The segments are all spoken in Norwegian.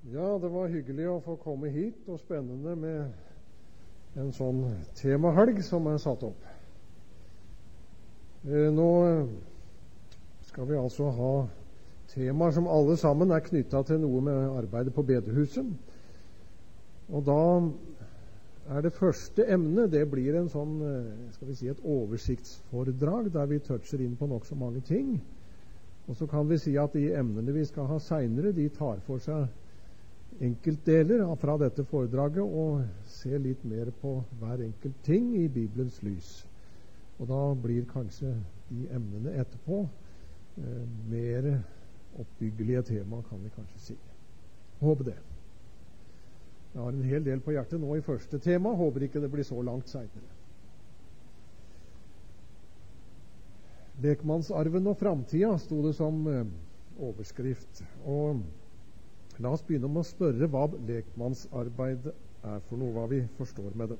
Ja, det var hyggelig å få komme hit, og spennende med en sånn temahelg som er satt opp. Nå skal vi altså ha temaer som alle sammen er knyttet til noe med arbeidet på bedehuset. Og da er det første emnet, det blir en sånn, skal vi si, et oversiktsforedrag der vi toucher inn på nok så mange ting. Og så kan vi si at de emnene vi skal ha senere, de tar for seg enkeltdeler fra dette foredraget og ser litt mer på hver enkelt ting i Bibelens lys. Og da blir kanskje de emnene etterpå mer oppbyggelige tema, kan vi kanskje si. Håper det. Jeg har en hel del på hjertet nå i første tema. Håper ikke det blir så langt senere. Lekmannsarven og framtida sto det som overskrift. Og la oss begynne med å spørre hva lekmannsarbeid er for noe, hva vi forstår med det.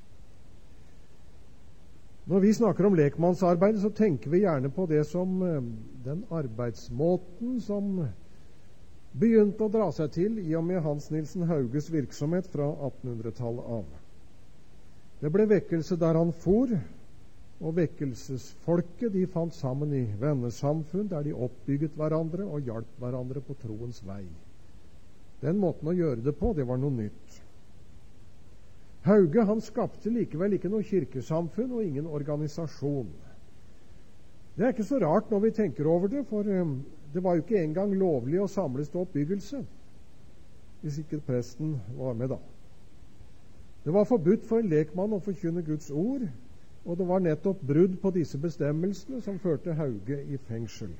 Når vi snakker om lekmannsarbeid, så tenker vi gjerne på det som den arbeidsmåten som begynte å dra seg til i og med Hans Nilsen Hauges virksomhet fra 1800-tallet av. Det ble vekkelse der han for, og vekkelsesfolket de fant sammen i vennesamfunn der de oppbygget hverandre og hjalp hverandre på troens vei. Den måten å gjøre det på, det var noe nytt. Hauge han skapte likevel ikke noe kirkesamfunn og ingen organisasjon. Det er ikke så rart når vi tenker over det, for det var jo ikke engang lovlig å samles til oppbyggelse, hvis ikke presten var med da. Det var forbudt for en lekmann å forkynne Guds ord, og det var nettopp brudd på disse bestemmelsene som førte Hauge i fengsel.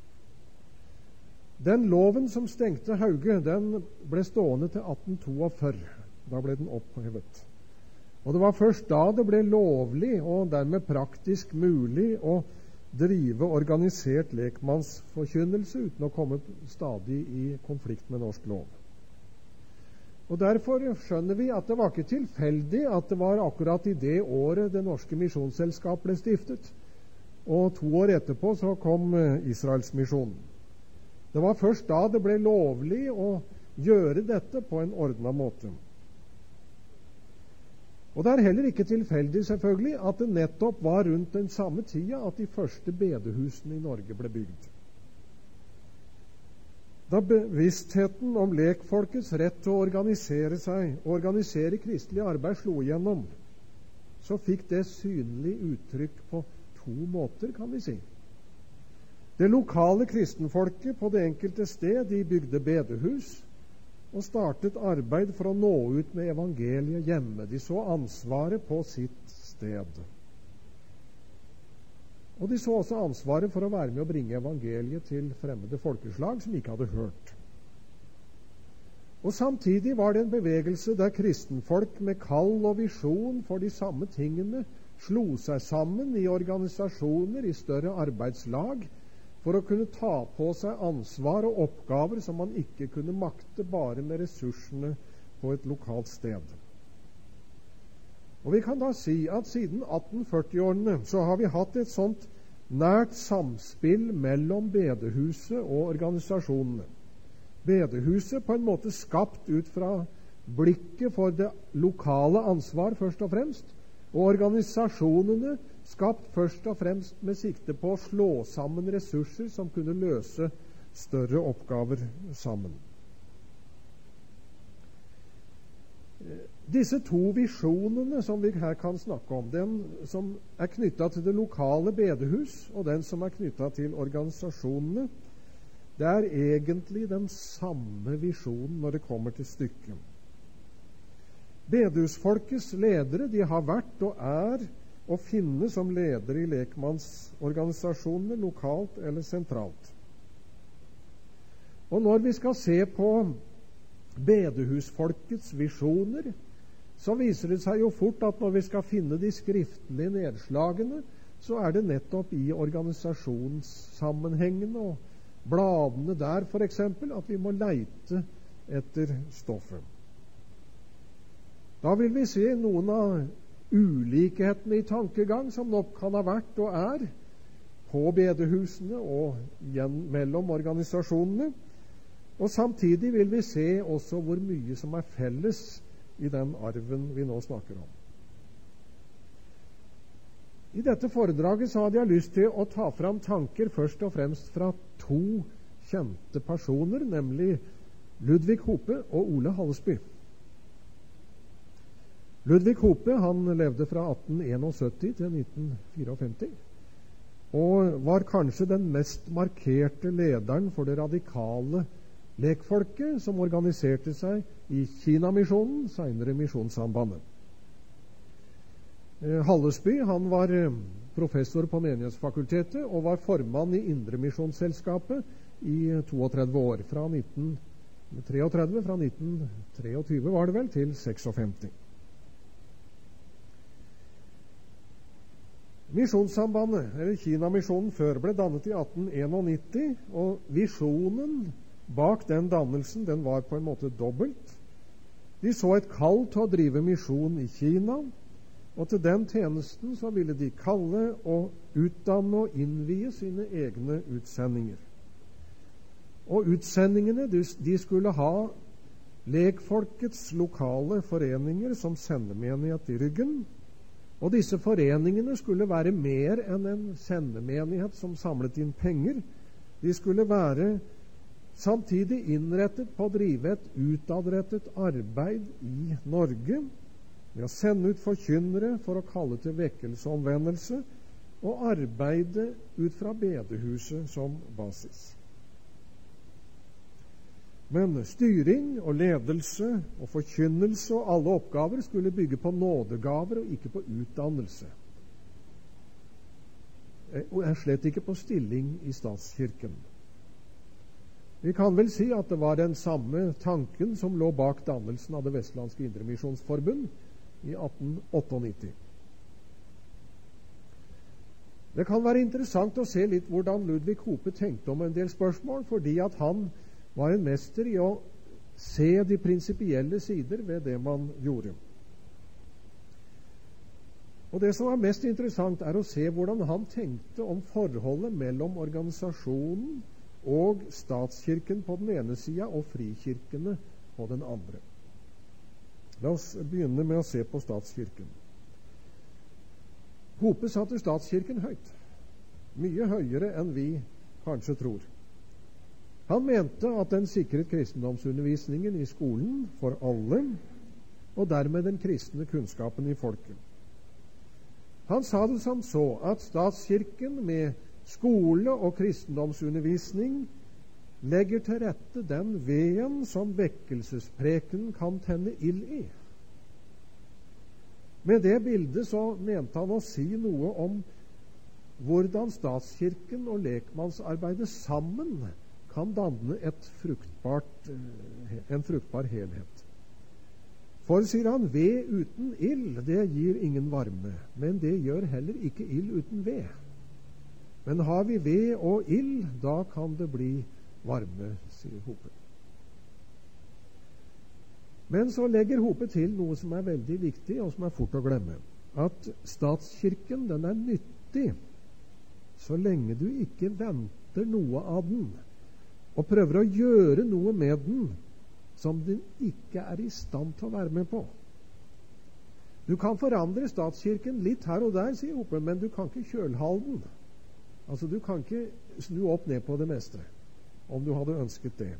Den loven som stengte Hauge, den ble stående til 1842. Da ble den opphevet. Og det var først da det ble lovlig og dermed praktisk mulig å drive organisert lekmannsforkynnelse uten å komme stadig i konflikt med norsk lov. Og derfor skjønner vi at det var ikke tilfeldig at det var akkurat i det året Det Norske Misjonsselskap ble stiftet. Og 2 år etterpå så kom Israelsmisjonen. Det var først da det ble lovlig å gjøre dette på en ordnet måte. Og det er heller ikke tilfeldig selvfølgelig at det nettopp var rundt den samme tida at de første bedehusene i Norge ble bygd. Da bevisstheten om lekfolkets rett til å organisere seg og organisere kristelig arbeid slo igjennom, så fikk det synlig uttrykk på 2 måter, kan vi si. Det lokale kristenfolket på det enkelte sted, de bygde bedehus og startet arbeid for å nå ut med evangeliet hjemme. De så ansvaret på sitt sted. Og de så også ansvaret for å være med å bringe evangeliet til fremmede folkeslag som ikke hadde hørt. Og samtidig var det en bevegelse der kristenfolk med kall og visjon for de samme tingene slo seg sammen i organisasjoner, i større arbeidslag, for å kunne ta på seg ansvar og oppgaver som man ikke kunne makte bare med ressursene på et lokalt sted. Og vi kan da si at siden 1840-årene så har vi hatt et sånt nært samspill mellom bedehuset og organisasjonene. Bedehuset på en måte skapt ut fra blikket for det lokale ansvar først og fremst, og organisasjonene skapt først og fremst med sikte på å slå sammen ressurser som kunne løse større oppgaver sammen. Disse 2 visjonene som vi her kan snakke om, den som er knyttet til det lokale bedehus og den som er knyttet til organisasjonene, det er egentlig den samme visjonen når det kommer til stykket. Bedehusfolkets ledere, de har vært og er å finne som ledere i lekmannsorganisasjonene lokalt eller sentralt. Og når vi skal se på bedehusfolkets visjoner, så viser det seg jo fort at når vi skal finne de skriftlige nedslagene, så er det nettopp i organisasjonssammenhengen og bladene der for eksempel at vi må leite etter stoffet. Da vil vi se noen av ulikhetene i tankegang som nok kan ha vært og er på bedehusene og mellom organisasjonene. Og samtidig vil vi se også hvor mye som er felles i den arven vi nå snakker om. I dette foredraget så hadde jeg lyst til å ta fram tanker først og fremst fra to kjente personer, nemlig Ludvig Hope og Ole Hallesby. Ludvig Hope han levde fra 1871 til 1954 og var kanskje den mest markerte lederen for det radikale lekfolket som organiserte seg i Kinamisjonen, senere Misjonssambandet. Hallesby han var professor på Menighetsfakultetet og var formann i Indremisjonsselskapet i 32 år, fra 1923 var det vel, til 56. Misjonssambandet, eller Kinamisjonen før, ble dannet i 1891, og visjonen bak den dannelsen den var på en måte dobbelt. De så et kall til å drive misjon i Kina, og til den tjenesten så ville de kalle og utdanne og innvie sine egne utsendinger. Og utsendingene de skulle ha lekfolkets lokale foreninger som sendemenighet i ryggen, og disse foreningene skulle være mer enn en sendemenighet som samlet inn penger. De skulle være samtidig innrettet på å drive et utadrettet arbeid i Norge, ved å sende ut forkynnere for å kalle til vekkelse og omvendelse, og arbeide ut fra bedehuset som basis. Men styring og ledelse og forkynnelse og alle oppgaver skulle bygge på nådegaver og ikke på utdannelse. Og er slett ikke på stilling i statskirken. Vi kan vel si at det var den samme tanken som lå bak dannelsen av Det vestlandske Indremisjonsforbund i 1898. Det kan være interessant å se litt hvordan Ludvig Hope tenkte om en del spørsmål, fordi at han var en mester i å se de prinsipielle sider ved det man gjorde. Og det som er mest interessant, er å se hvordan han tenkte om forholdet mellom organisasjonen og statskirken på den ene sida og frikirkene på den andre. La oss begynne med å se på statskirken. Hope satte statskirken høyt, mye høyere enn vi kanskje tror. Han mente at den sikret kristendomsundervisningen i skolen for alle, og dermed den kristne kunnskapen i folket. Han sa det som så at statskirken med skole og kristendomsundervisning legger til rette den veden som vekkelsespreken kan tenne ild i. Med det bildet så mente han å si noe om hvordan statskirken og lekmannsarbeidet sammen kan danne en fruktbar helhet. For, sier han, ved uten ild, det gir ingen varme, men det gjør heller ikke ild uten ved. Men har vi ved og ild, da kan det bli varme, sier Hope. Men så legger Hope til noe som er veldig viktig, og som er fort å glemme. At statskirken, den er nyttig så lenge du ikke venter noe av den, og prøver å gjøre noe med den som den ikke er i stand til å være med på. Du kan forandre statskirken litt her og der, sier Hope, men du kan ikke kjølhale den. Altså, du kan ikke snu opp ned på det meste, om du hadde ønsket det.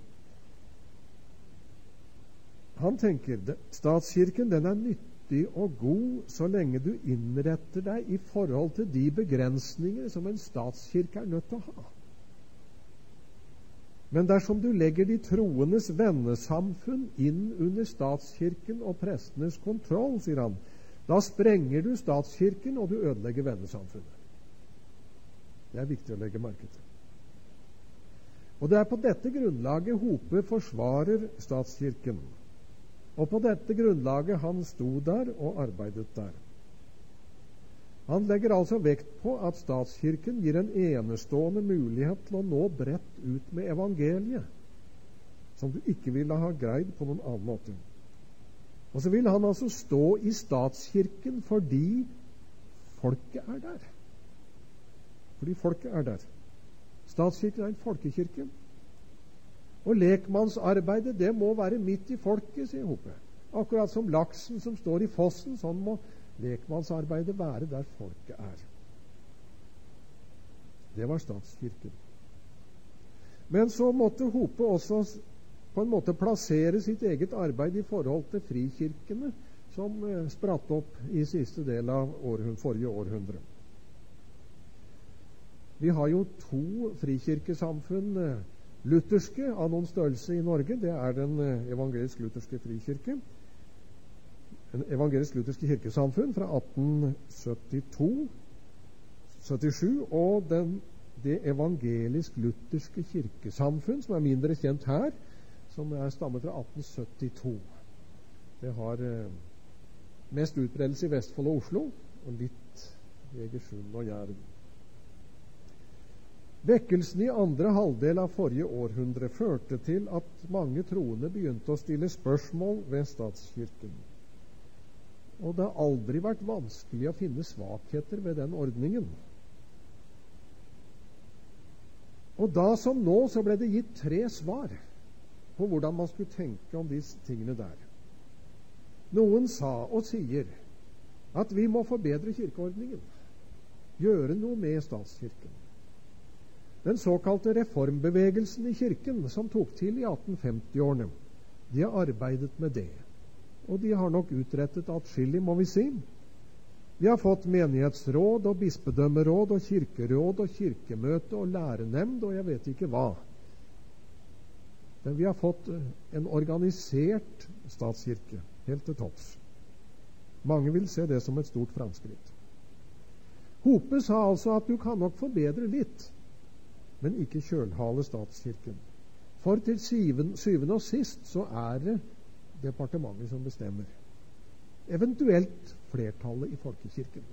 Han tenker statskirken den er nyttig og god så lenge du innretter deg i forhold til de begrensninger som en statskirke er nødt til å ha. Men dersom du legger de troendes vennesamfunn inn under statskirken og prestenes kontroll, sier han, da sprenger du statskirken og du ødelegger vennesamfunnet. Det er viktig å legge merke til. Og det er på dette grunnlaget Hope forsvarer statskirken. Og på dette grunnlaget han sto der og arbeidet der. Han legger altså vekt på at statskirken gir en enestående mulighet til å nå bredt ut med evangeliet, som du ikke ville ha greid på noen annen måte. Og så vil han altså stå i statskirken fordi folket er der. Fordi folket er der. Statskirken er en folkekirke. Og lekmannsarbeidet, det må være midt i folket, sier Hope. Akkurat som laksen som står i fossen, sånn må lekmannsarbeidet være der folket er. Det var statskirken. Men så måtte Hope også på en måte plassere sitt eget arbeid i forhold til frikirkene, som spratt opp i siste del av forrige århundre. Vi har jo 2 frikirkesamfunn, lutherske av noen størrelse i Norge. Det er den evangelisk-lutherske frikirke, en evangelisk-lutherske kirkesamfunn fra 1877, og det evangelisk-lutherske kirkesamfunn, som er mindre kjent her, som stammer fra 1872. Det har mest utbredelse i Vestfold og Oslo, og litt i Egersund og Jæren. Vekkelsen i andre halvdel av forrige århundre førte til at mange troende begynte å stille spørsmål ved statskirken. Og det har aldri vært vanskelig å finne svakheter ved den ordningen. Og da som nå så ble det gitt 3 svar på hvordan man skulle tenke om disse tingene der. Noen sa og sier at vi må forbedre kirkeordningen, gjøre noe med statskirken. Den såkalte reformbevegelsen i kirken, som tok til i 1850-årene, de har arbeidet med det. Og de har nok utrettet atskillig, må vi si. De har fått menighetsråd og bispedømmeråd og kirkeråd og kirkemøte og lærenemnd og jeg vet ikke hva. Men vi har fått en organisert statskirke, helt til topps. Mange vil se det som et stort framskritt. Hope sa altså at du kan nok forbedre litt, men ikke kjølhale statskirken. For til syvende og sist så er det departementet som bestemmer. Eventuelt flertallet i folkekirken.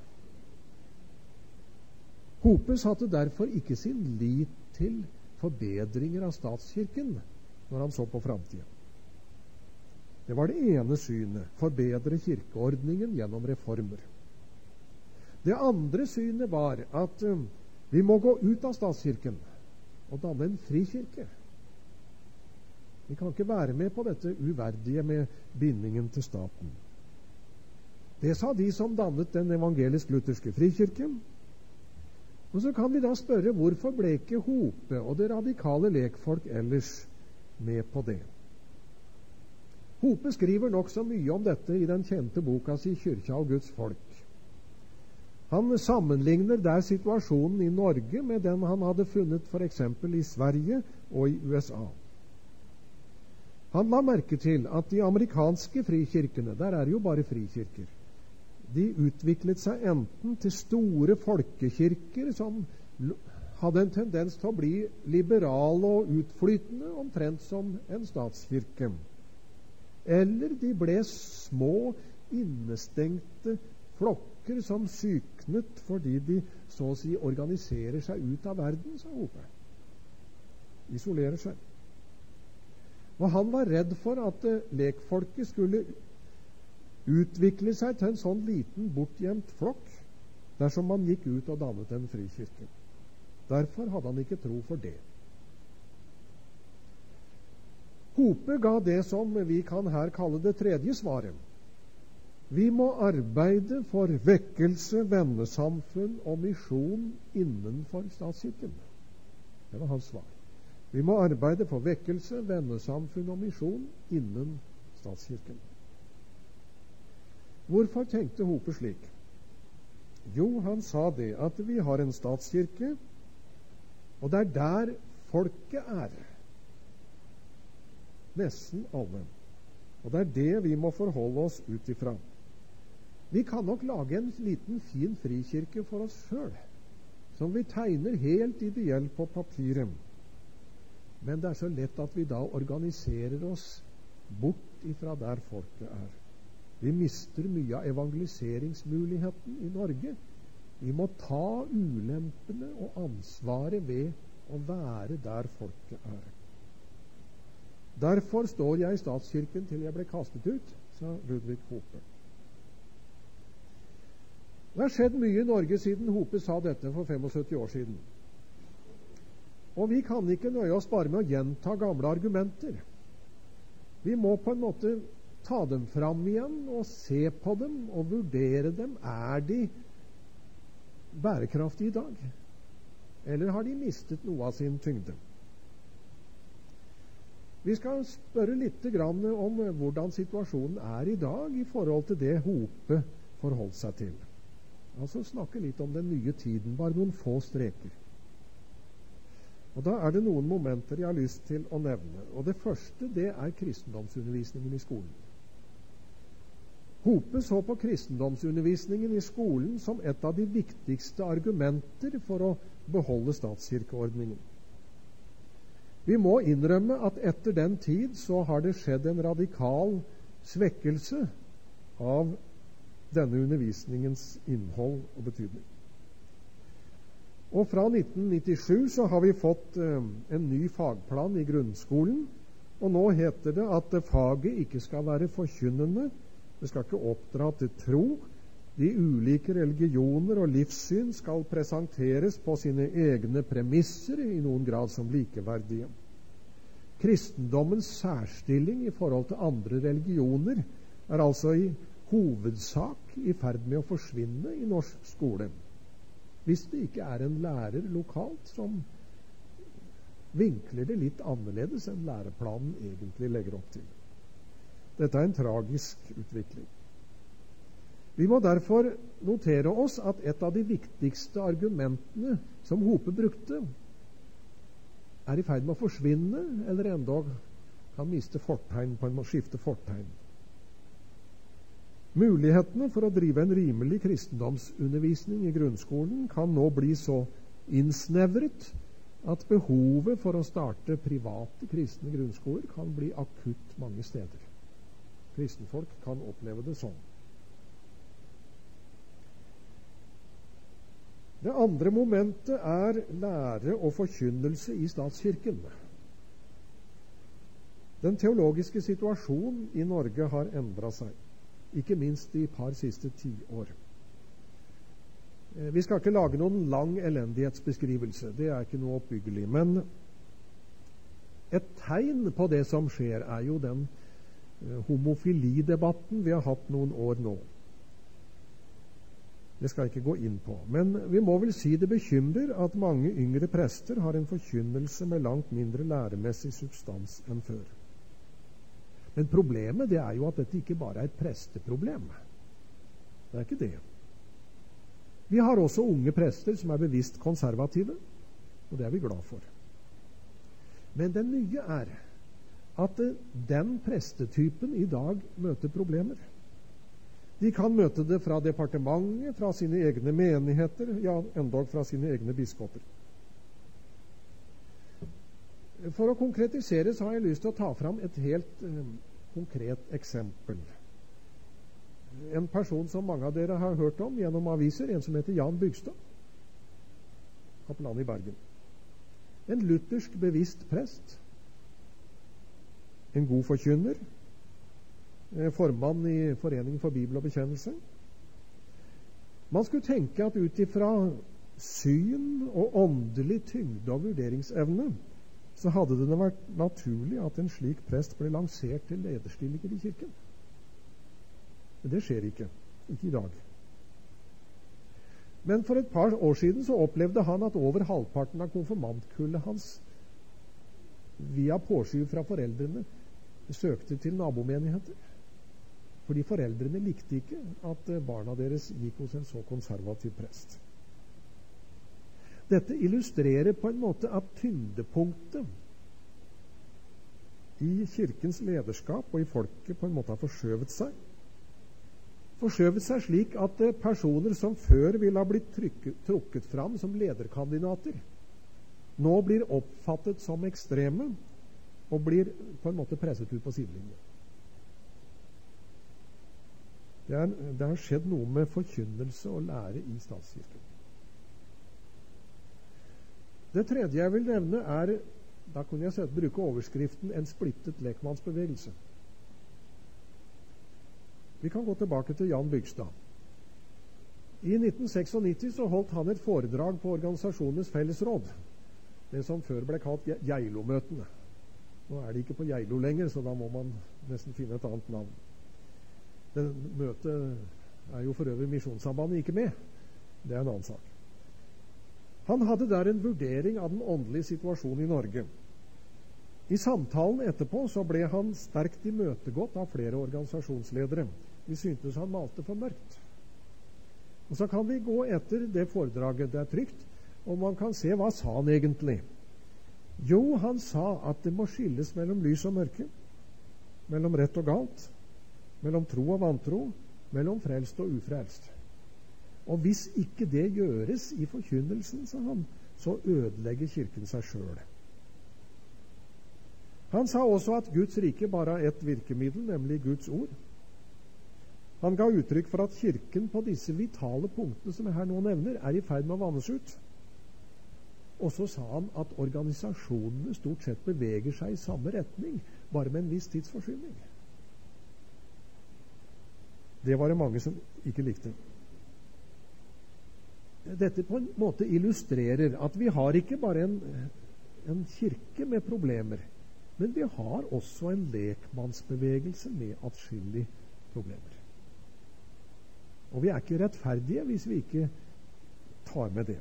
Hope satte derfor ikke sin lit til forbedringer av statskirken når han så på framtiden. Det var det ene synet, forbedre kirkeordningen gjennom reformer. Det andre synet var at vi må gå ut av statskirken og danne en frikirke. Vi kan ikke være med på dette uverdige med bindingen til staten. Det sa de som dannet den evangelisk-lutherske frikirken. Og så kan vi da spørre, hvorfor ble ikke Hope og det radikale lekfolk ellers med på det? Hope skriver nok så mye om dette i den kjente boka si Kyrkja og Guds folk. Han sammenligner der situasjonen i Norge med den han hadde funnet for eksempel i Sverige og i USA. Han la merke til at de amerikanske frikirkene, der er jo bare frikirker, de utviklet seg enten til store folkekirker som hadde en tendens til å bli liberale og utflytende, omtrent som en statskirke. Eller de ble små, innestengte flokker som syknet fordi de så å si organiserer seg ut av verden, sa Hope. Isolerer seg. Og han var redd for at lekfolket skulle utvikle seg til en sånn liten, bortgjemt flokk dersom man gikk ut og dannet en frikirke. Derfor hadde han ikke tro for det. Hope ga det som vi kan her kalle det tredje svaret. Vi må arbeide for vekkelse, vennesamfunn og misjon innenfor statskirken. Det var hans svar. Vi må arbeide for vekkelse, vennesamfunn og misjon innen statskirken. Hvorfor tenkte Hope slik? Jo, han sa det at vi har en statskirke, og det er der folket er. Nesten alle. Og det er det vi må forholde oss ut ifra. Vi kan nok lage en liten fin frikirke for oss selv, som vi tegner helt ideelt på papiret. Men det er så lett at vi da organiserer oss bort ifra der folket er. Vi mister mye av evangeliseringsmuligheten i Norge. Vi må ta ulempene og ansvaret ved å være der folket er. Derfor står jeg i statskirken til jeg ble kastet ut, sa Ludvig Hope. Det har skjedd mye i Norge siden Hope sa dette for 75 år siden. Og vi kan ikke nøye oss bare med å gjenta gamle argumenter. Vi må på en måte ta dem fram igjen og se på dem og vurdere dem. Er de bærekraftige i dag? Eller har de mistet noe av sin tyngde? Vi skal spørre litt om hvordan situasjonen er i dag i forhold til det Hope forholdt seg til. Altså snakke litt om den nye tiden, bare noen få streker. Og da er det noen momenter jeg har lyst til å nevne. Og det første, det er kristendomsundervisningen i skolen. Hope så på kristendomsundervisningen i skolen som et av de viktigste argumenter for å beholde statskirkeordningen. Vi må innrømme at etter den tid så har det skjedd en radikal svekkelse av denne undervisningens innhold og betydning. Og fra 1997 så har vi fått en ny fagplan i grunnskolen, og nå heter det at faget ikke skal være forkynnende, det skal ikke oppdra til tro, de ulike religioner og livssyn skal presenteres på sine egne premisser, i noen grad som likeverdige. Kristendommens særstilling i forhold til andre religioner er altså i hovedsak i ferd med å forsvinne i norsk skole, hvis det ikke er en lærer lokalt som vinkler det litt annerledes enn læreplanen egentlig legger opp til. Dette er en tragisk utvikling. Vi må derfor notere oss at et av de viktigste argumentene som Hope brukte, er i ferd med å forsvinne, eller endog kan miste fortegn på en skifte fortegn. Mulighetene for å drive en rimelig kristendomsundervisning i grunnskolen kan nå bli så innsnevret at behovet for å starte private kristne grunnskoler kan bli akutt mange steder. Kristenfolk kan oppleve det sånn. Det andre momentet er lære og forkynnelse i statskirken. Den teologiske situasjonen i Norge har endret seg, ikke minst de par siste 10 år. Vi skal ikke lage noen lang elendighetsbeskrivelse, det er ikke noe oppbyggelig, men et tegn på det som skjer er jo den homofilidebatten vi har hatt noen år nå. Det skal jeg ikke gå inn på, men vi må vel si det bekymrer at mange yngre prester har en forkynnelse med langt mindre læremessig substans enn før. Men problemet det er jo at dette ikke bare er et presteproblem. Det er ikke det. Vi har også unge prester som er bevisst konservative, og det er vi glad for. Men det nye er at den prestetypen i dag møter problemer. De kan møte det fra departementet, fra sine egne menigheter, ja, endog fra sine egne biskoper. For å konkretisere så har jeg lyst til å ta fram et helt konkret eksempel. En person som mange av dere har hørt om gjennom aviser, en som heter Jan Bygstad, kapellan i Bergen. En luthersk bevisst prest, en god forkynner, formann i Foreningen for Bibel og Bekjennelse. Man skulle tenke at ut ifra syn og åndelig tyngde og vurderingsevne så hadde det vært naturlig at en slik prest ble lansert til lederstillinger i kirken. Men det skjer ikke i dag. Men for et par år siden så opplevde han at over halvparten av konfirmantkullet hans via påskyv fra foreldrene søkte til nabomenigheter. Fordi foreldrene likte ikke at barna deres gikk hos en så konservativ prest. Dette illustrerer på en måte at tyngdepunktet i kirkens lederskap og i folket på en måte har forskjøvet seg. Forskjøvet seg slik at personer som før ville ha blitt trukket fram som lederkandidater, nå blir oppfattet som ekstreme og blir på en måte presset ut på sidelinjen. Det har skjedd noe med forkynnelse og lære i statskirken. Det tredje jeg vil nevne er, da kunne jeg bruke overskriften en splittet lekmannsbevegelse. Vi kan gå tilbake til Jan Bygstad. I 1996 så holdt han et foredrag på Organisasjonenes fellesråd, det som før ble kalt Geilo-møtene. Nå er det ikke på Geilo lenger, så da må man nesten finne et annet navn. Det møtet er jo for øvrig Misjonssambandet ikke med. Det er en annen sak. Han hadde der en vurdering av den åndelige situasjonen i Norge. I samtalen etterpå så ble han sterkt imøtegått av flere organisasjonsledere. De syntes han malte for mørkt. Og så kan vi gå etter det foredraget. Det er trygt, og man kan se hva sa han egentlig. Jo, han sa at det må skilles mellom lys og mørke, mellom rett og galt, mellom tro og vantro, mellom frelst og ufrelst. Og hvis ikke det gjøres i forkynnelsen, sa han, så ødelegger kirken seg sjøl. Han sa også at Guds rike bare har ett virkemiddel, nemlig Guds ord. Han ga uttrykk for at kirken på disse vitale punktene som jeg her nå nevner, er i ferd med å vannes ut. Og så sa han at organisasjonene stort sett beveger seg i samme retning, bare med en viss tidsforskyvning. Det var det mange som ikke likte. Dette på en måte illustrerer at vi har ikke bare en kirke med problemer, men vi har også en lekmannsbevegelse med atskillige problemer. Og vi er ikke rettferdige hvis vi ikke tar med det.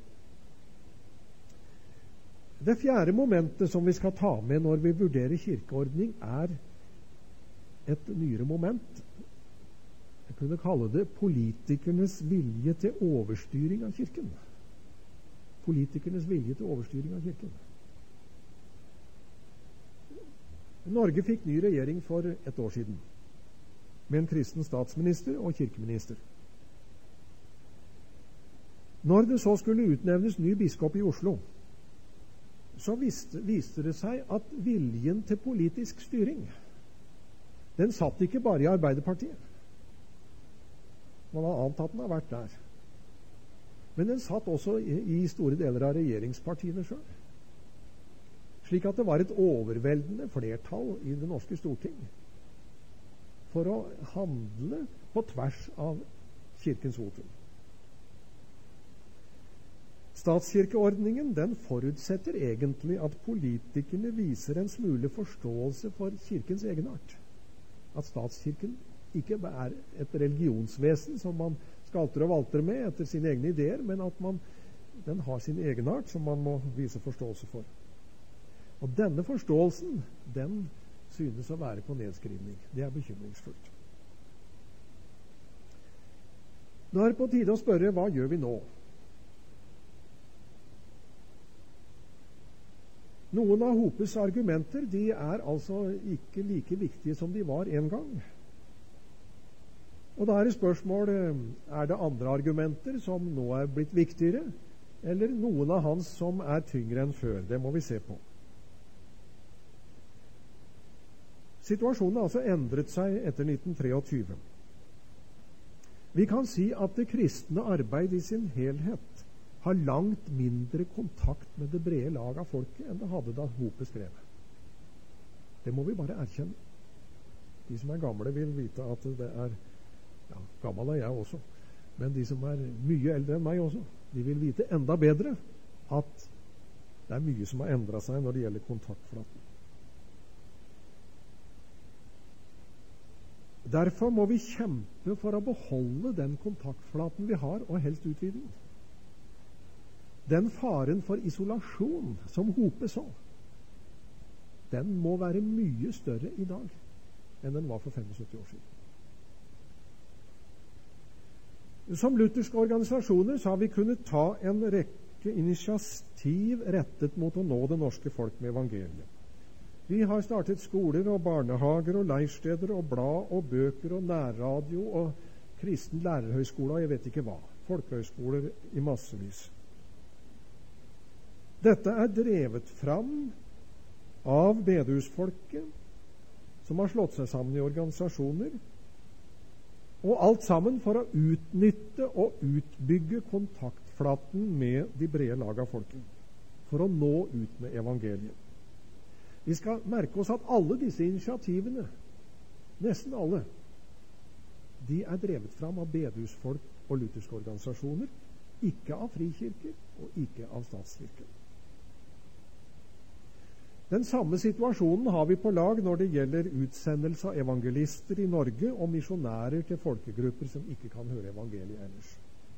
Det fjerde momentet som vi skal ta med når vi vurderer kirkeordning, er et nyere moment. Jeg kunne kalle det politikernes vilje til overstyring av kirken. Politikernes vilje til overstyring av kirken. Norge fikk ny regjering for et år siden, med en kristen statsminister og kirkeminister. Når det så skulle utnevnes ny biskop i Oslo, så viste det seg at viljen til politisk styring, den satt ikke bare i Arbeiderpartiet. Man har antatt den har vært der. Men den satt også i store deler av regjeringspartiene selv. Slik at det var et overveldende flertall i det norske storting for å handle på tvers av kirkens votum. Statskirkeordningen den forutsetter egentlig at politikerne viser en smule forståelse for kirkens egenart. At statskirken ikke er et religionsvesen som man skalter og valter med etter sine egne ideer, men at den har sin egenart som man må vise forståelse for. Og denne forståelsen, den synes å være på nedskrivning. Det er bekymringsfullt. Nå er det på tide å spørre, hva gjør vi nå? Noen av Hopes argumenter de er altså ikke like viktige som de var en gang. Og da er det spørsmål, er det andre argumenter som nå er blitt viktigere, eller noen av hans som er tyngre enn før? Det må vi se på. Situasjonen har altså endret seg etter 1923. Vi kan si at det kristne arbeid i sin helhet har langt mindre kontakt med det brede lag av folket enn det hadde da Hope skrev. Det må vi bare erkjenne. De som er gamle vil vite at det er, ja, gammel er jeg også, men de som er mye eldre enn meg også, de vil vite enda bedre at det er mye som har endret seg når det gjelder kontaktflaten. Derfor må vi kjempe for å beholde den kontaktflaten vi har, og helst utvide den. Den faren for isolasjon som Hope så, den må være mye større i dag enn den var for 75 år siden. Som lutherske organisasjoner så har vi kunnet ta en rekke initiativ rettet mot å nå det norske folk med evangeliet. Vi har startet skoler og barnehager og leirsteder og blad og bøker og nærradio og kristen lærerhøyskole og jeg vet ikke hva. Folkehøyskoler i massevis. Dette er drevet fram av bedehusfolket som har slått seg sammen i organisasjoner, og alt sammen for å utnytte og utbygge kontaktflaten med de brede lag av folket, for å nå ut med evangeliet. Vi skal merke oss at alle disse initiativene, nesten alle, de er drevet fram av bedehusfolk og lutherske organisasjoner, ikke av frikirker og ikke av statskirken. Den samme situasjonen har vi på lag når det gjelder utsendelse av evangelister i Norge og misjonærer til folkegrupper som ikke kan høre evangeliet ellers.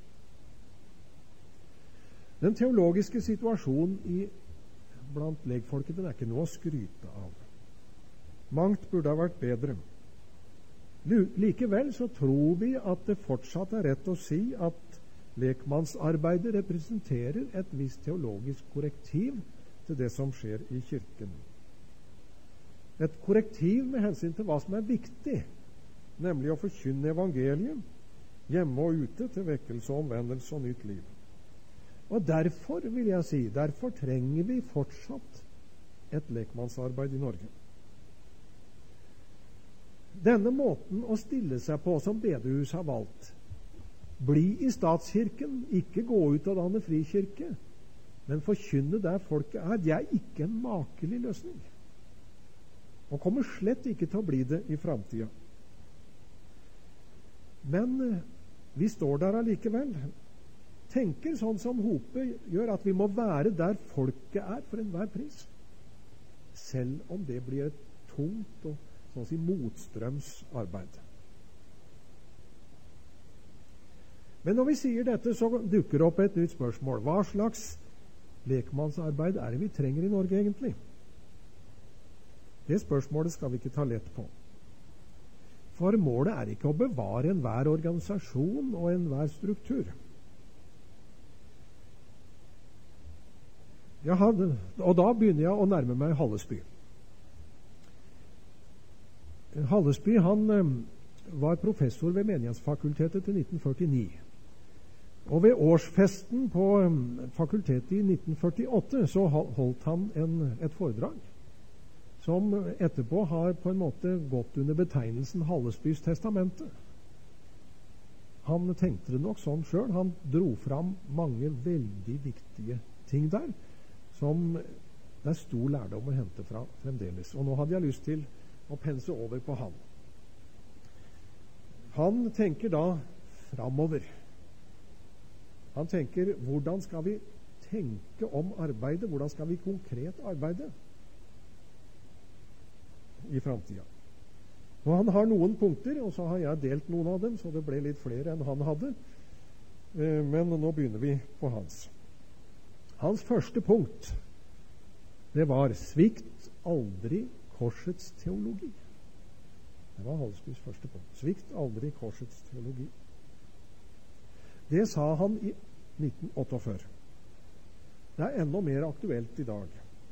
Den teologiske situasjonen blant legfolket den er ikke noe å skryte av. Mangt burde ha vært bedre. Likevel så tror vi at det fortsatt er rett å si at lekmannsarbeidet representerer et visst teologisk korrektiv til det som skjer i kirken. Et korrektiv med hensyn til hva som er viktig, nemlig å forkynne evangeliet hjemme og ute til vekkelse og omvendelse og nytt liv. Og derfor vil jeg si, derfor trenger vi fortsatt et lekmannsarbeid i Norge. Denne måten å stille seg på som bedehus har valgt, bli i statskirken, ikke gå ut og danne frikirke, men forkynne der folket er, det er ikke en makelig løsning. Og kommer slett ikke til å bli det i framtida. Men vi står der allikevel. Tenker sånn som Hope gjør, at vi må være der folket er for enhver pris. Selv om det blir et tungt og sånn å si motstrømsarbeid. Men når vi sier dette, så dukker det opp et nytt spørsmål. Hva slags lekmannsarbeid er det vi trenger i Norge egentlig? Det spørsmålet skal vi ikke ta lett på. For målet er ikke å bevare enhver organisasjon og enhver struktur. Og da begynner jeg å nærme meg Hallesby. Hallesby han var professor ved Menighetsfakultetet til 1949. Og ved årsfesten på fakultetet i 1948 så holdt han et foredrag som etterpå har på en måte gått under betegnelsen Hallesbys testamente. Han tenkte det nok sånn selv. Han dro fram mange veldig viktige ting der, som det er stor lærdom å hente fra fremdeles. Og nå hadde jeg lyst til å pense over på han. Han tenker da framover. Han tenker, hvordan skal vi tenke om arbeidet? Hvordan skal vi konkret arbeide i framtida? Og han har noen punkter, og så har jeg delt noen av dem, så det ble litt flere enn han hadde. Men nå begynner vi på hans. Hans første punkt, det var svikt aldri korsets teologi. Det var Hallesbys første punkt. Svikt aldri korsets teologi. Det sa han i 1948. Det er enda mer aktuelt i dag.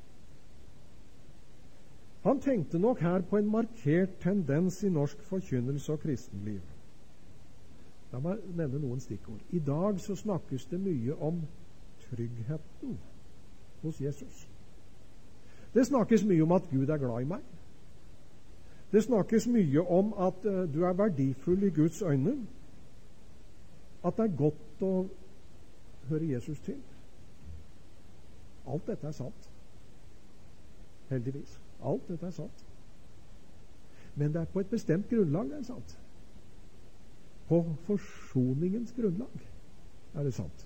Han tenkte nok her på en markert tendens i norsk forkynnelse og kristenliv. La meg nevne noen stikkord. I dag så snakkes det mye om tryggheten hos Jesus. Det snakkes mye om at Gud er glad i meg. Det snakkes mye om at du er verdifull i Guds øyne. At det er godt å høre Jesus til. Alt dette er sant. Heldigvis. Alt dette er sant. Men det er på et bestemt grunnlag det er sant. På forsoningens grunnlag er det sant.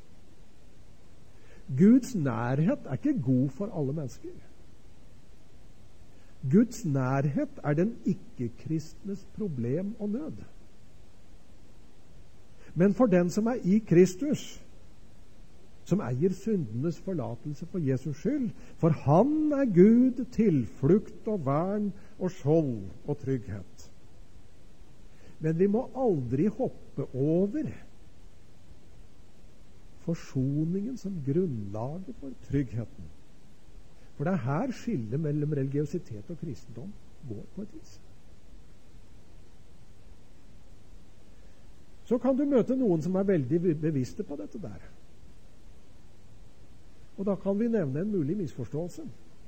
Guds nærhet er ikke god for alle mennesker. Guds nærhet er den ikke-kristnes problem og nød. Men for den som er i Kristus, som eier syndenes forlatelse for Jesus skyld, for han er Gud tilflukt og vern og skjold og trygghet. Men vi må aldri hoppe over forsoningen som grunnlaget for tryggheten. For det er her skillet mellom religiøsitet og kristendom går på et vis. Så kan du møte noen som er veldig bevisste på dette der. Og da kan vi nevne en mulig misforståelse.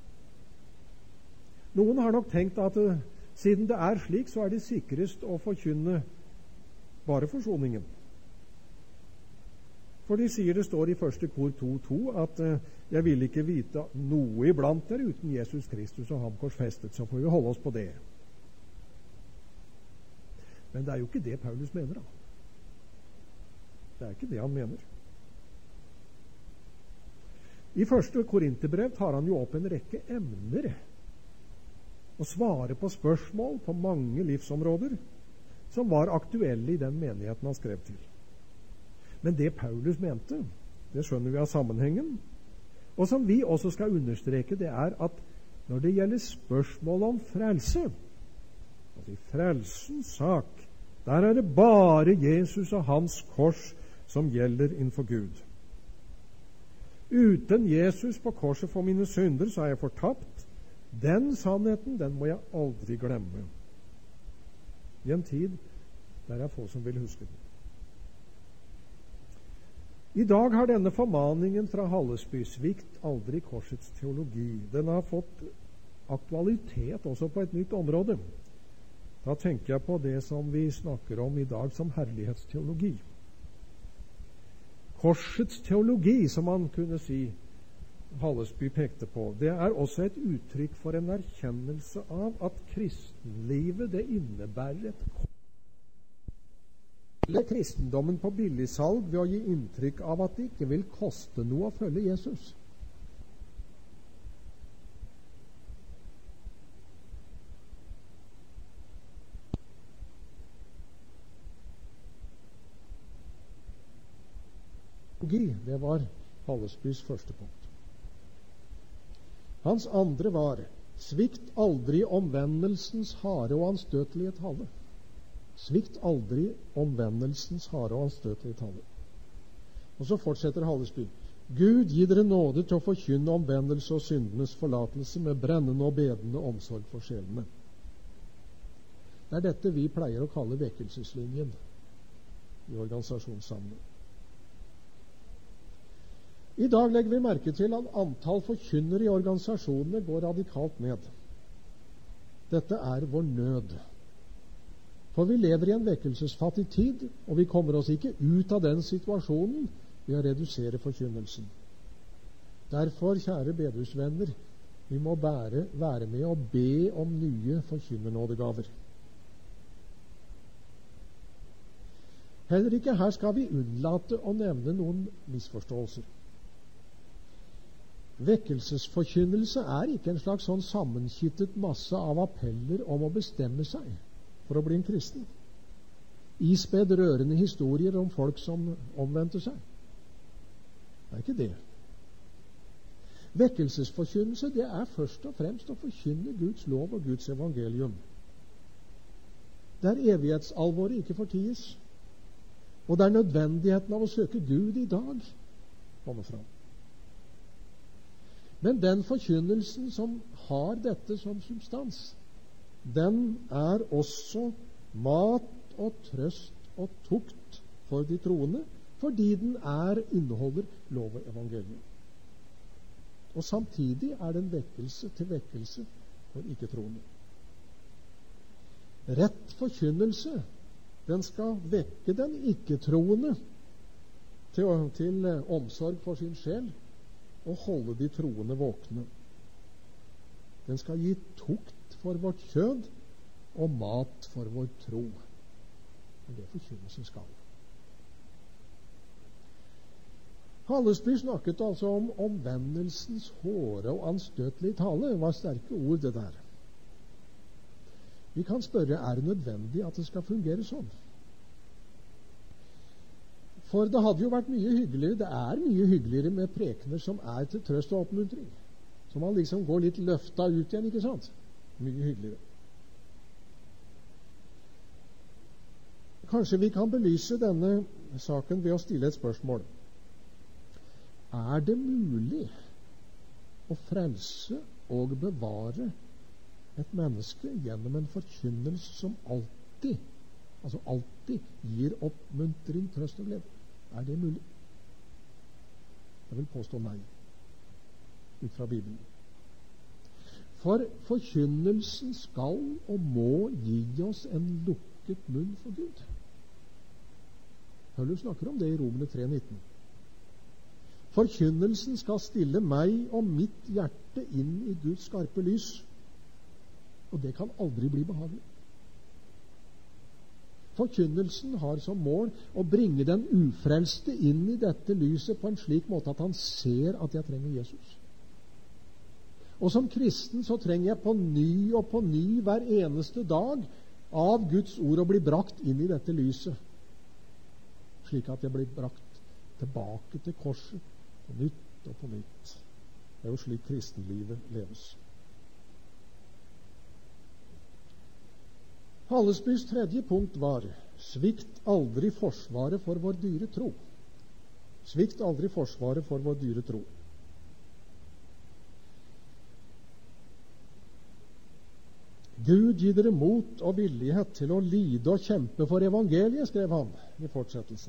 Noen har nok tenkt at siden det er slik, så er det sikrest å forkynne bare forsoningen. For de sier det står i 1. kor 2:2 at jeg vil ikke vite noe iblant dere uten Jesus Kristus og ham korsfestet, så får vi holde oss på det. Men det er jo ikke det Paulus mener da. Det er ikke det han mener. I 1. Korinterbrev tar han jo opp en rekke emner og svare på spørsmål på mange livsområder som var aktuelle i den menigheten han skrev til. Men det Paulus mente, det skjønner vi av sammenhengen, og som vi også skal understreke, det er at når det gjelder spørsmål om frelse, altså i frelsens sak, der er det bare Jesus og hans kors som gjelder innenfor Gud. Uten Jesus på korset for mine synder, så er jeg fortapt. Den sannheten, den må jeg aldri glemme. I en tid der er få som vil huske den. I dag har denne formaningen fra Hallesby, svikt aldri korsets teologi, den har fått aktualitet også på et nytt område. Da tenker jeg på det som vi snakker om i dag som herlighetsteologi. Korsets teologi, som man kunne si Hallesby pekte på, det er også et uttrykk for en erkjennelse av at kristenlivet, det innebærer et kristendommen på billigsalg ved å gi inntrykk av at det ikke vil koste noe å følge Jesus. Det var Hallesbys første punkt. Hans andre var svikt aldri omvendelsens harde og anstøtelige tale. Svikt aldri omvendelsens harde og anstøtelige tale. Og så fortsetter Hallesby. Gud, gi dere nåde til å forkynne omvendelse og syndenes forlatelse med brennende og bedende omsorg for sjelene. Det er dette vi pleier å kalle vekkelseslinjen i organisasjonssammenheng. I dag legger vi merke til at antall forkynnere i organisasjonene går radikalt ned. Dette er vår nød. For vi lever i en vekkelsesfattig tid, og vi kommer oss ikke ut av den situasjonen ved å redusere forkynnelsen. Derfor, kjære bedehusvenner, vi må være med og be om nye forkynnernådegaver. Heller ikke her skal vi unnlate å nevne noen misforståelser. Vekkelsesforkynnelse er ikke en slags sånn sammenkittet masse av appeller om å bestemme seg for å bli en kristen. Ispedd rørende historier om folk som omvendte seg. Det er ikke det. Vekkelsesforkynnelse, det er først og fremst å forkynne Guds lov og Guds evangelium. Der evighetsalvoret ikke forties, og der nødvendigheten av å søke Gud i dag kommer fram. Men den forkynnelsen som har dette som substans, den er også mat og trøst og tukt for de troende, fordi den inneholder lov og evangelium. Og samtidig er den vekkelse til vekkelse for ikke-troende. Rett forkynnelse, den skal vekke den ikke-troende til omsorg for sin sjel, og holde de troende våkne. Den skal gi tukt for vårt kjød og mat for vår tro. Det er det forkynnelsen skal. Hallesby snakket altså om omvendelsens hårde og anstøtelige tale. Det var sterke ord, det der. Vi kan spørre, er det nødvendig at det skal fungere sånn? For det hadde jo vært mye hyggeligere, det er mye hyggeligere med prekener som er til trøst og oppmuntring. Så man liksom går litt løfta ut igjen, ikke sant? Mye hyggeligere. Kanskje vi kan belyse denne saken ved å stille et spørsmål. Er det mulig å frelse og bevare et menneske gjennom en forkynnelse som alltid gir oppmuntring, trøst og glede? Er det mulig? Jeg vil påstå nei, ut fra Bibelen. For forkynnelsen skal og må gi oss en lukket munn for Gud. Paulus snakker om det i Romerne 3,19. Forkynnelsen skal stille meg og mitt hjerte inn i Guds skarpe lys, og det kan aldri bli behagelig. Forkynnelsen har som mål å bringe den ufrelste inn i dette lyset på en slik måte at han ser at jeg trenger Jesus. Og som kristen så trenger jeg på ny og på ny hver eneste dag av Guds ord å bli brakt inn i dette lyset, slik at jeg blir brakt tilbake til korset på nytt og på nytt. Det er jo slik kristenlivet leves. Hallesbys tredje punkt var: svikt aldri forsvaret for vår dyre tro. Svikt aldri forsvaret for vår dyre tro. Gud gi dere mot og villighet til å lide og kjempe for evangeliet, skrev han i fortsettelsen.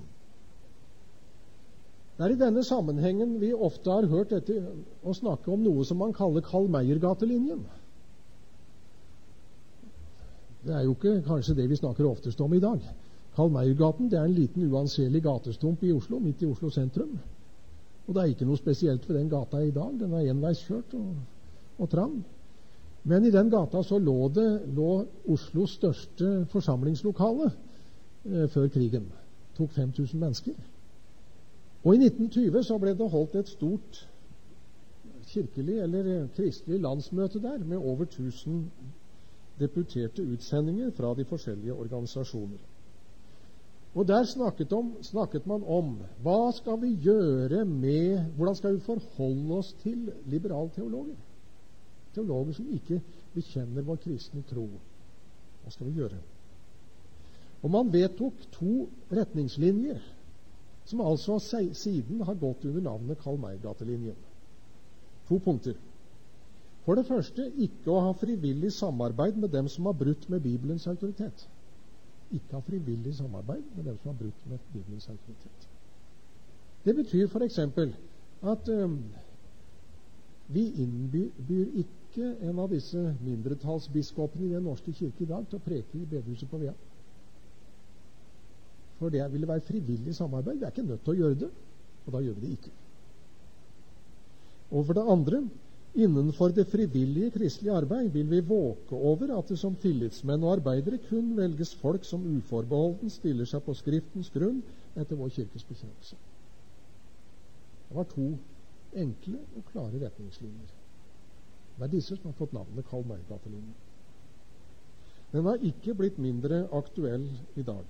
Det er i denne sammenhengen vi ofte har hørt dette å snakke om noe som man kaller Karl Meyer-gatelinjen. Det er jo ikke kanskje det vi snakker oftest om i dag. Karl Meyer-gaten, det er en liten uanselig gatestump i Oslo, midt i Oslo sentrum. Og det er ikke noe spesielt ved den gata i dag. Den er enveiskjørt og trang. Men i den gata så lå Oslos største forsamlingslokale før krigen. Det tok 5000 mennesker. Og i 1920 så ble det holdt et stort kirkelig eller kristelig landsmøte der, med over 1000 deputerte utsendinger fra de forskjellige organisasjoner. Og der snakket man om hva skal vi gjøre med, hvordan skal vi forholde oss til liberalteologer? Teologer som ikke bekjenner vår kristne tro. Hva skal vi gjøre? Og man vedtok 2 retningslinjer, som altså siden har gått under navnet Karl Meyer-gatelinjen. 2 punkter. For det første, ikke å ha frivillig samarbeid med dem som har brutt med Bibelens autoritet. Ikke ha frivillig samarbeid med dem som har brutt med Bibelens autoritet. Det betyr for eksempel at vi innbyr ikke en av disse mindretallsbiskopene i den norske kirke i dag til å preke i bedehuset på Vea. For det ville være frivillig samarbeid. Vi er ikke nødt til å gjøre det, og da gjør vi det ikke. Og for det andre, innenfor det frivillige kristelige arbeid vil vi våke over at det som tillitsmenn og arbeidere kun velges folk som uforbeholden stiller seg på Skriftens grunn etter vår kirkes bekjennelse. Det var 2 enkle og klare retningslinjer. Det er disse som har fått navnet Karl Meyer-gatelinjen. Den har ikke blitt mindre aktuell i dag.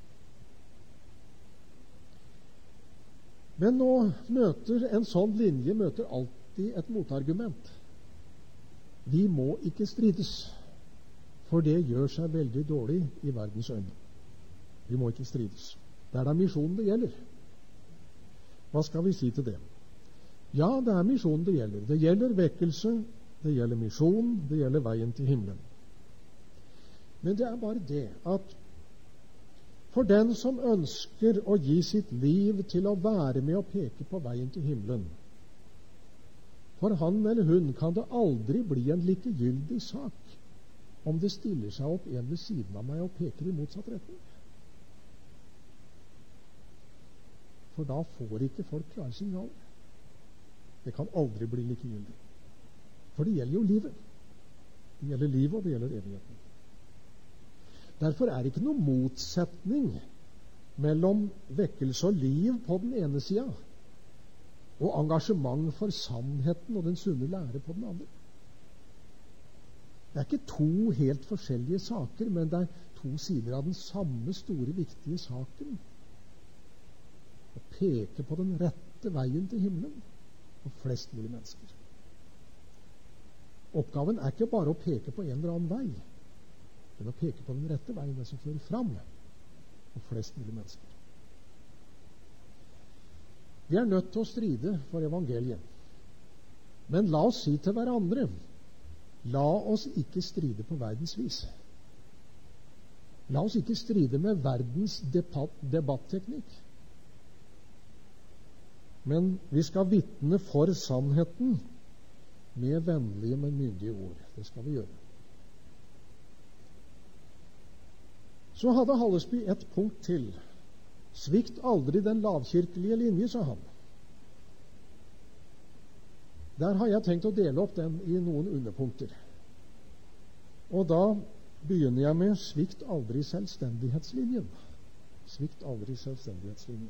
Men nå en sånn linje møter alltid et motargument. Vi må ikke strides, for det gjør seg veldig dårlig i verdens øyne. Vi må ikke strides. Det er da misjonen det gjelder. Hva skal vi si til det? Ja, det er misjonen det gjelder. Det gjelder vekkelse, det gjelder misjon, det gjelder veien til himmelen. Men det er bare det at for den som ønsker å gi sitt liv til å være med og peke på veien til himmelen, for han eller hun kan det aldri bli en likegyldig sak om det stiller seg opp en ved siden av meg og peker i motsatt retning. For da får ikke folk klare signaler. Det kan aldri bli likegyldig. For det gjelder jo livet. Det gjelder livet, og det gjelder evigheten. Derfor er det ikke noen motsetning mellom vekkelse og liv på den ene sida og engasjement for sannheten og den sunne lære på den andre. Det er ikke 2 helt forskjellige saker, men det er 2 sider av den samme store, viktige saken. Å peke på den rette veien til himmelen for flest mulig mennesker. Oppgaven er ikke bare å peke på en eller annen vei, men å peke på den rette veien, den som fører fram for flest mulig mennesker. Vi er nødt til å stride for evangeliet. Men la oss si til hverandre, la oss ikke stride på verdens vis. La oss ikke stride med verdens debatteknikk. Men vi skal vitne for sannheten med vennlige, men myndige ord. Det skal vi gjøre. Så hadde Hallesby et punkt til. Svikt aldri den lavkirkelige linje, sa han. Der har jeg tenkt å dele opp den i noen underpunkter. Og da begynner jeg med svikt aldri selvstendighetslinjen. Svikt aldri selvstendighetslinjen.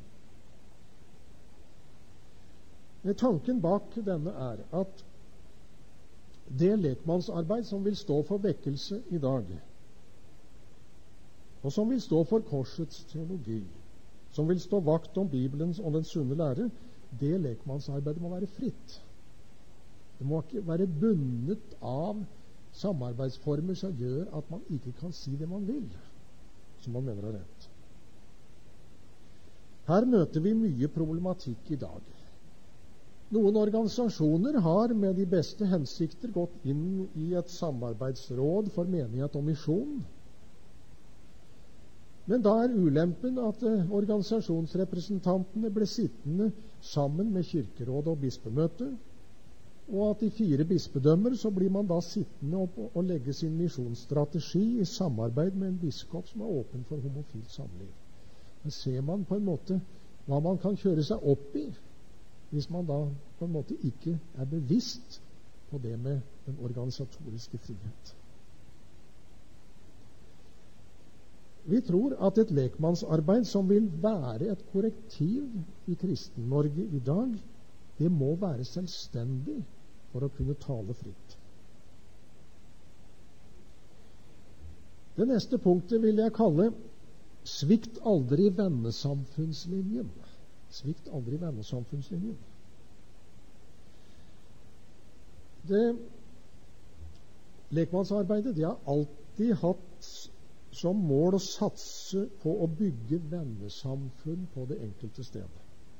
Tanken bak denne er at det lekmannsarbeid som vil stå for vekkelse i dag, og som vil stå for korsets teologi, som vil stå vakt om Bibelens og den sunne lære, det lekmannsarbeidet må være fritt. Det må ikke være bundet av samarbeidsformer som gjør at man ikke kan si det man vil, som man mener er rett. Her møter vi mye problematikk i dag. Noen organisasjoner har med de beste hensikter gått inn i et samarbeidsråd for menighet og misjon. Men da er ulempen at organisasjonsrepresentantene ble sittende sammen med kirkerådet og bispemøtet, og at i 4 bispedømmer så blir man da sittende og legge sin misjonsstrategi i samarbeid med en biskop som er åpen for homofilt samliv. Da ser man på en måte hva man kan kjøre seg opp i, hvis man da på en måte ikke er bevisst på det med den organisatoriske frihet. Vi tror at et lekmannsarbeid som vil være et korrektiv i Kristen-Norge i dag, det må være selvstendig for å kunne tale fritt. Det neste punktet vil jeg kalle svikt aldri vennesamfunnslinjen. Svikt aldri vennesamfunnslinjen. Lekmannsarbeidet har alltid hatt som mål å satse på å bygge vennesamfunn på det enkelte stedet.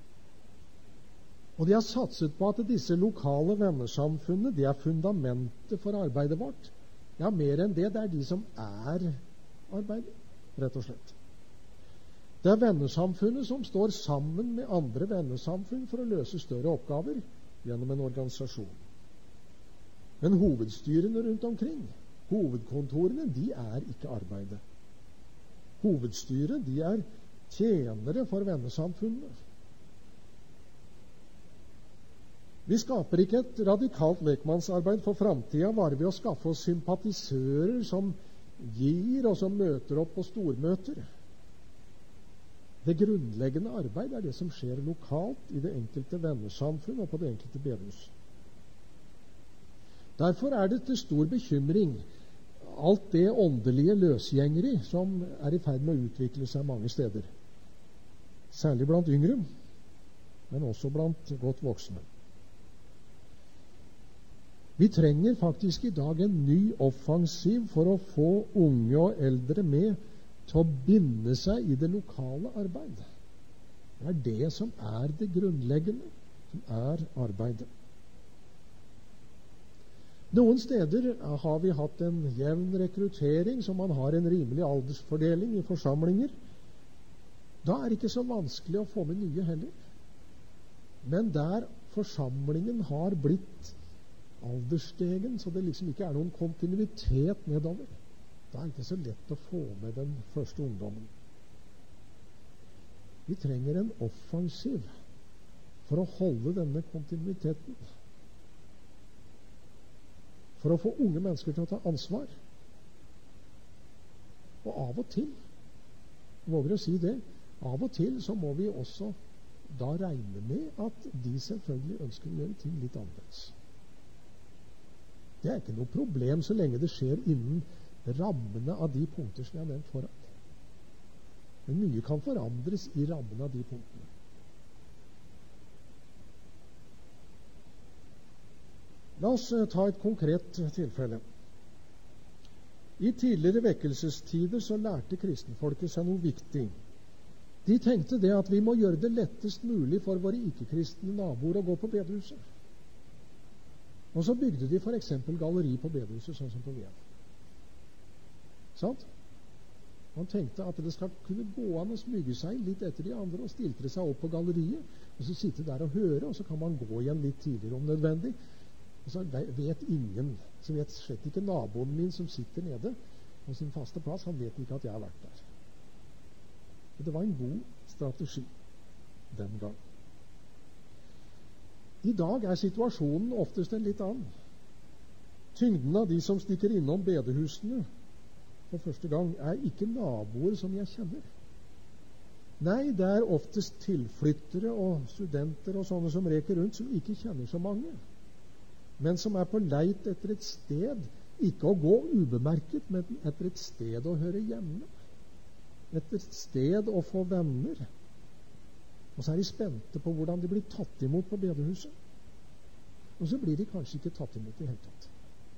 Og de har satset på at disse lokale vennesamfunnene, det er fundamentet for arbeidet vårt. Ja, mer enn det, det er de som er arbeidet, rett og slett. Det er vennesamfunnet som står sammen med andre vennesamfunn for å løse større oppgaver gjennom en organisasjon. Men hovedstyrene rundt omkring, hovedkontorene, de er ikke arbeidet. Hovedstyret, de er tjenere for vennesamfunnet. Vi skaper ikke et radikalt lekmannsarbeid for framtida bare ved å skaffe oss sympatisører som gir og som møter opp på stormøter. Det grunnleggende arbeid er det som skjer lokalt i det enkelte vennesamfunn og på det enkelte bedehus. Derfor er det til stor bekymring alt det åndelige løsgjengeri som er i ferd med å utvikle seg mange steder. Særlig blant yngre, men også blant godt voksne. Vi trenger faktisk i dag en ny offensiv for å få unge og eldre med til å binde seg i det lokale arbeidet. Det er det som er det grunnleggende, som er arbeidet. Noen steder har vi hatt en jevn rekruttering, så man har en rimelig aldersfordeling i forsamlinger. Da er det ikke så vanskelig å få med nye heller. Men der forsamlingen har blitt aldersstegen, så det liksom ikke er noen kontinuitet nedover, da er det ikke så lett å få med den første ungdommen. Vi trenger en offensiv for å holde denne kontinuiteten. For å få unge mennesker til å ta ansvar. Og av og til, jeg våger å si det, av og til så må vi også da regne med at de selvfølgelig ønsker å gjøre ting litt annerledes. Det er ikke noe problem så lenge det skjer innen rammene av de punkter som jeg har nevnt foran. Men mye kan forandres i rammene av de punktene. La oss ta et konkret tilfelle. I tidligere vekkelsestider så lærte kristenfolket seg noe viktig. De tenkte det at vi må gjøre det lettest mulig for våre ikke-kristne naboer å gå på bedehuset. Og så bygde de for eksempel galleri på bedehuset, sånn som på Vien. Sant? Man tenkte at det skal kunne gå an å smyge seg litt etter de andre og stiltre seg opp på galleriet, og så sitte der og høre, og så kan man gå igjen litt tidligere om nødvendig. Og så vet ingen, så vet slett ikke naboen min som sitter nede på sin faste plass, han vet ikke at jeg har vært der. Men det var en god strategi den gang. I dag er situasjonen oftest en litt annen. Tyngden av de som stikker innom bedehusene for første gang, er ikke naboer som jeg kjenner. Nei, det er oftest tilflyttere og studenter og sånne som reker rundt, som ikke kjenner så mange. men som på leit etter et sted, ikke å gå ubemerket, men etter et sted å høre hjemme. Etter et sted å få venner. Og så de spente på hvordan de blir tatt imot på bedehuset. Og så blir de kanskje ikke tatt imot i hele tatt.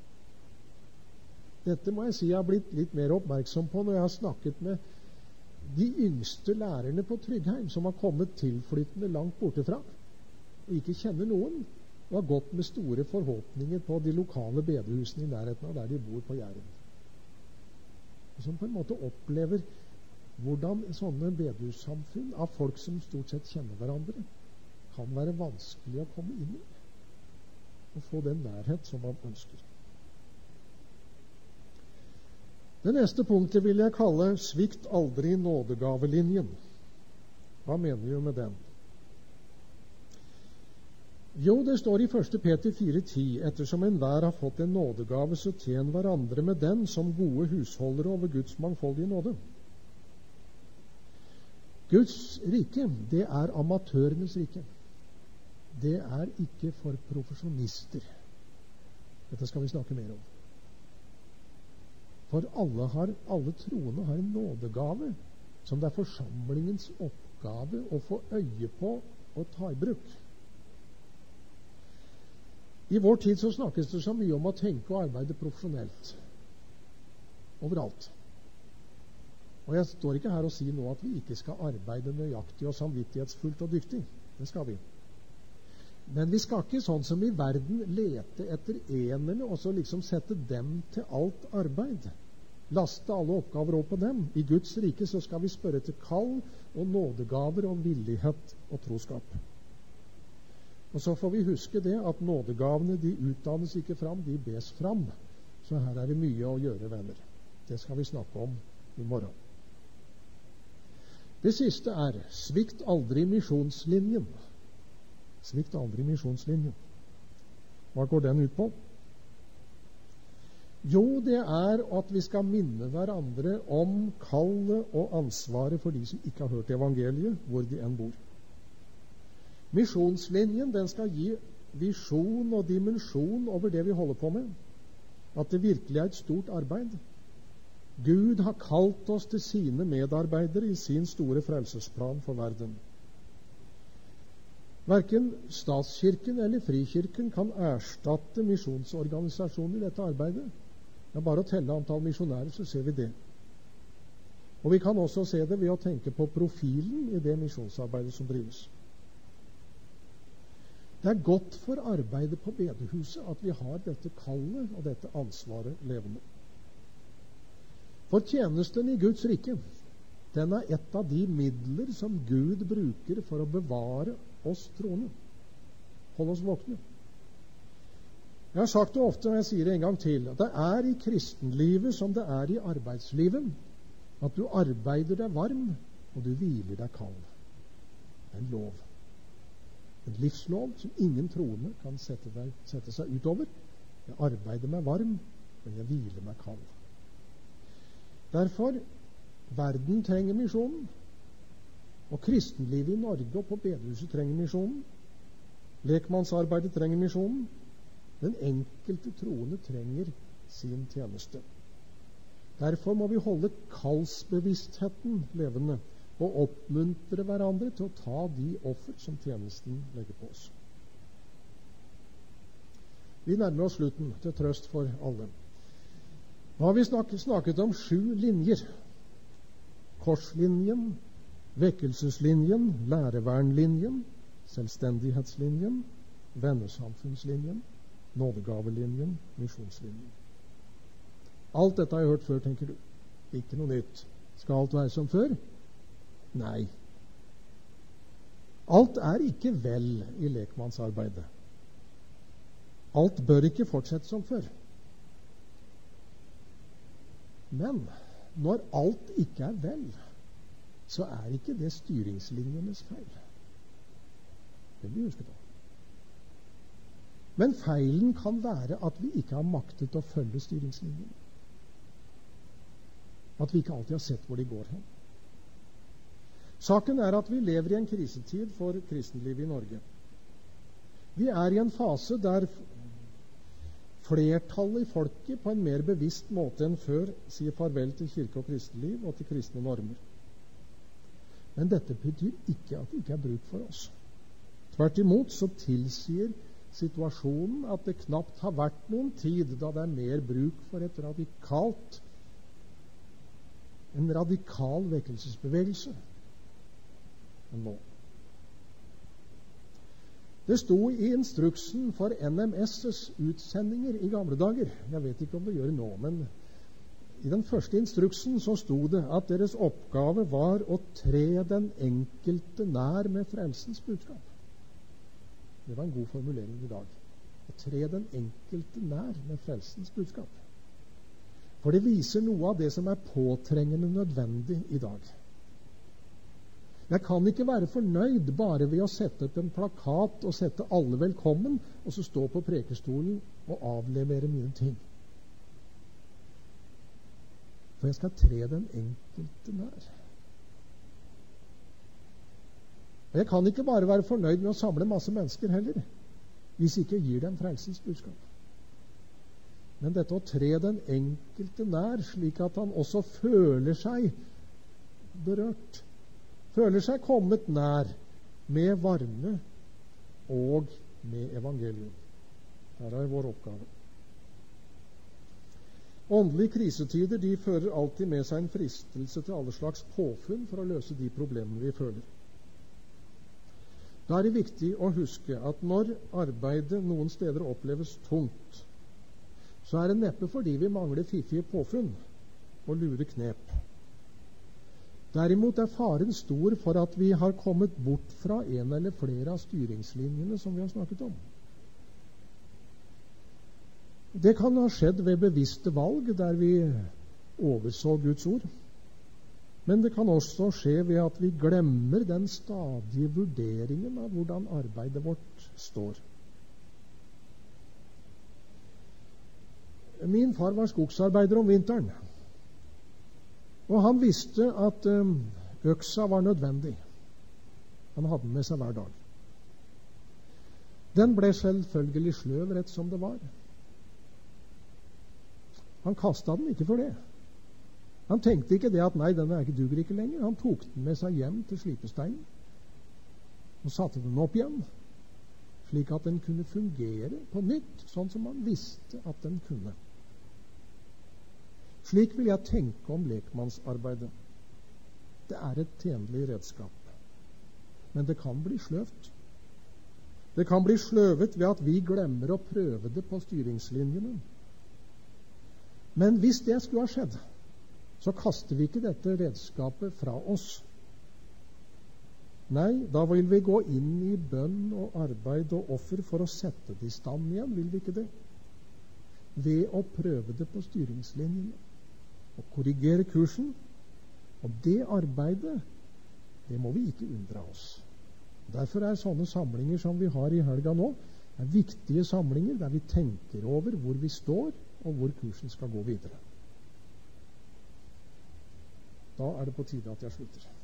Dette må jeg si jeg har blitt litt mer oppmerksom på når jeg har snakket med de yngste lærerne på Tryggheim, som har kommet tilflyttende langt bortefra, og ikke kjenner noen, og har gått med store forhåpninger på de lokale bedehusene i nærheten av der de bor på Jæren. Og som på en måte opplever hvordan sånne bedehussamfunn av folk som stort sett kjenner hverandre, kan være vanskelig å komme inn i og få den nærhet som man ønsker. Det neste punktet vil jeg kalle svikt aldri nådegavelinjen. Hva mener vi med den? Jo, det står i 1. Peter 4,10: ettersom enhver har fått en nådegave, så tjen hverandre med den som gode husholdere over Guds mangfoldige nåde. Guds rike, det er amatørenes rike. Det er ikke for profesjonister. Dette skal vi snakke mer om. For alle troende har en nådegave som det er forsamlingens oppgave å få øye på og ta i bruk. I vår tid så snakkes det så mye om å tenke og arbeide profesjonelt. Overalt. Og jeg står ikke her og sier nå at vi ikke skal arbeide nøyaktig og samvittighetsfullt og dyktig. Det skal vi. Men vi skal ikke sånn som i verden lete etter enerne og så liksom sette dem til alt arbeid. Laste alle oppgaver opp på dem. I Guds rike så skal vi spørre til kall og nådegaver og villighet og troskap. Og så får vi huske det at nådegavene de utdannes ikke fram, de bes fram. Så her er det mye å gjøre, venner. Det skal vi snakke om i morgen. Det siste er svikt aldri misjonslinjen. Svikt aldri misjonslinjen. Hva går den ut på? Jo, det er at vi skal minne hverandre om kallet og ansvaret for de som ikke har hørt evangeliet, hvor de enn bor. Misjonslinjen, den skal gi visjon og dimensjon over det vi holder på med. At det virkelig er et stort arbeid. Gud har kalt oss til sine medarbeidere i sin store frelsesplan for verden. Hverken statskirken eller frikirken kan erstatte misjonsorganisasjoner i dette arbeidet. Det er bare å telle antall misjonærer, så ser vi det. Og vi kan også se det ved å tenke på profilen i det misjonsarbeidet som drives. Det er godt for arbeidet på bedehuset at vi har dette kallet og dette ansvaret levende. For tjenesten i Guds rike, den er et av de midler som Gud bruker for å bevare oss troende. Hold oss våkne. Jeg har sagt det ofte, og jeg sier det en gang til, at det er i kristenlivet som det er i arbeidslivet, at du arbeider deg varm, og du hviler deg kald. Det er en lov. En livslov som ingen troende kan sette seg utover. Jeg arbeider meg varm, men jeg hviler meg kald. Derfor, verden trenger misjonen, og kristenlivet i Norge og på bedehuset trenger misjonen. Lekmannsarbeidet trenger misjonen. Den enkelte troende trenger sin tjeneste. Derfor må vi holde kallsbevisstheten levende og oppmuntre hverandre til å ta de offer som tjenesten legger på oss. Vi nærmer oss slutten, til trøst for alle. Nå har vi snakket om 7 linjer. Korslinjen, vekkelseslinjen, lærevernlinjen, selvstendighetslinjen, vennesamfunnslinjen, nådegavelinjen, misjonslinjen. Alt dette har jeg hørt før, tenker du. Ikke noe nytt. Skal alt være som før? Nei. Alt er ikke vel i lekmannsarbeidet. Alt bør ikke fortsette som før. Men når alt ikke er vel, så er ikke det styringslinjenes feil. Det blir husket på. Men feilen kan være at vi ikke har maktet å følge styringslinjen. At vi ikke alltid har sett hvor de går hen. Saken er at vi lever i en krisetid for kristenlivet i Norge. Vi er i en fase der flertallet i folket på en mer bevisst måte enn før sier farvel til kirke og kristeliv og til kristne normer. Men dette betyr ikke at det ikke er bruk for oss. Tvert imot så tilsier situasjonen at det knapt har vært noen tid da det er mer bruk for en radikal vekkelsesbevegelse enn nå. Det sto i instruksen for NMS's utsendinger i gamle dager, jeg vet ikke om det gjør det nå, men i den første instruksen så sto det at deres oppgave var å tre den enkelte nær med frelsens budskap. Det var en god formulering i dag. Å tre den enkelte nær med frelsens budskap. For det viser noe av det som er påtrengende nødvendig i dag. Jeg kan ikke være fornøyd bare ved å sette opp en plakat og sette alle velkommen, og så stå på prekestolen og avlevere mine ting. For jeg skal tre den enkelte nær. Og jeg kan ikke bare være fornøyd med å samle masse mennesker heller, hvis ikke jeg gir dem frelsens budskap. Men dette å tre den enkelte nær, slik at han også føler seg berørt, føler seg kommet nær med varme og med evangelium. Her er vår oppgave. Åndelige krisetider de fører alltid med seg en fristelse til alle slags påfunn for å løse de problemene vi føler. Da er det viktig å huske at når arbeidet noen steder oppleves tungt, så er det neppe fordi vi mangler fiffige påfunn og lure knep. Derimot er faren stor for at vi har kommet bort fra en eller flere av styringslinjene som vi har snakket om. Det kan ha skjedd ved bevisste valg der vi overså Guds ord. Men det kan også skje ved at vi glemmer den stadige vurderingen av hvordan arbeidet vårt står. Min far var skogsarbeider om vinteren. Og han visste at øksa var nødvendig. Han hadde den med seg hver dag. Den ble selvfølgelig sløv rett som det var. Han kastet den ikke for det. Han tenkte ikke det at nei, den duger ikke lenger. Han tok den med seg hjem til slipesteinen og satte den opp igjen, slik at den kunne fungere på nytt, sånn som han visste at den kunne. Slik vil jeg tenke om lekmannsarbeidet. Det er et tjenlig redskap, men det kan bli sløvt. Det kan bli sløvet ved at vi glemmer å prøve det på styringslinjene. Men hvis det skulle ha skjedd, så kaster vi ikke dette redskapet fra oss. Nei, da vil vi gå inn i bønn og arbeid og offer for å sette det i stand igjen, vil vi ikke det? Ved å prøve det på styringslinjene og korrigere kursen. Og det arbeidet, det må vi ikke unndra oss. Derfor er sånne samlinger som vi har i helga nå, er viktige samlinger der vi tenker over hvor vi står og hvor kursen skal gå videre. Da er det på tide at jeg slutter.